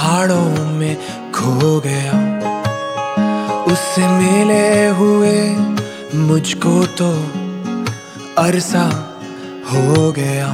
पहाड़ों में खो गया। उससे मिले हुए मुझको तो अरसा हो गया।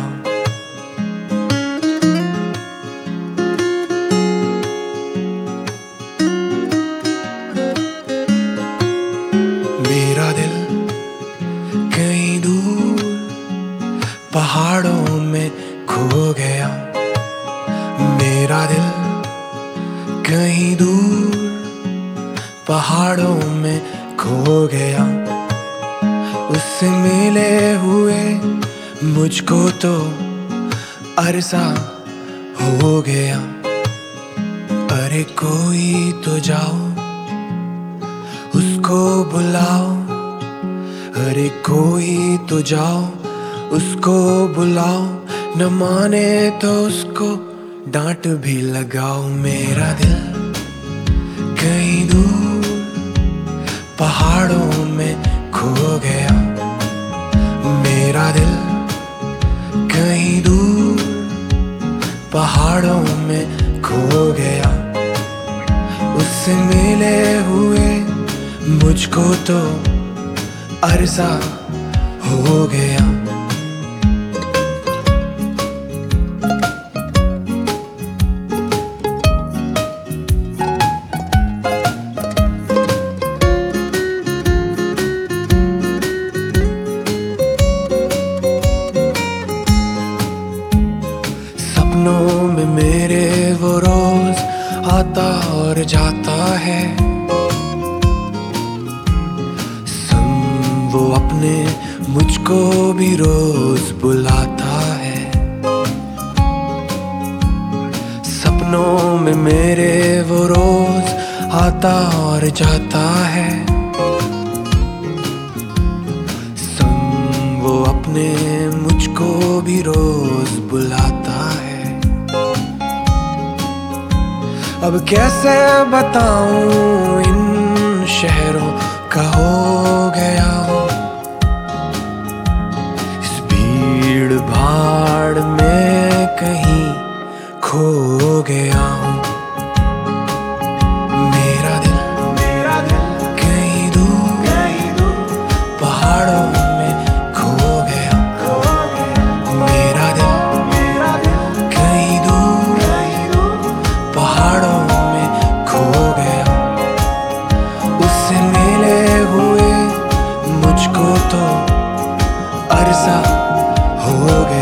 मेरा दिल कहीं दूर पहाड़ों में खो गया। मेरा दिल कहीं दूर पहाड़ों में खो गया। उससे मिले हुए मुझको तो अरसा हो गया। अरे कोई तो जाओ उसको बुलाओ, अरे कोई तो जाओ उसको बुलाओ, न माने तो उसको डांट भी लगाओ। मेरा दिल कहीं दूर पहाड़ों में खो गया। मेरा दिल कहीं दूर पहाड़ों में खो गया। उससे मिले हुए मुझको तो अरसा हो गया। सपनों में मेरे वो रोज आता और जाता है। वो अपने मुझको भी रोज बुलाता है। सपनों में मेरे वो रोज आता और जाता है। वो अपने मुझको भी रोज बुलाता है। अब कैसे बताऊं इन शहरों का हो गया हूँ। इस भीड़ भाड़ में कहीं खो गया हूँ। मेरा दिल कहीं दूर पहाड़ों में खो गया। मेरा दिल कहीं दूर पहाड़ों में खो गया। उससे मिले हुए मुझको तो अरसा हो गया।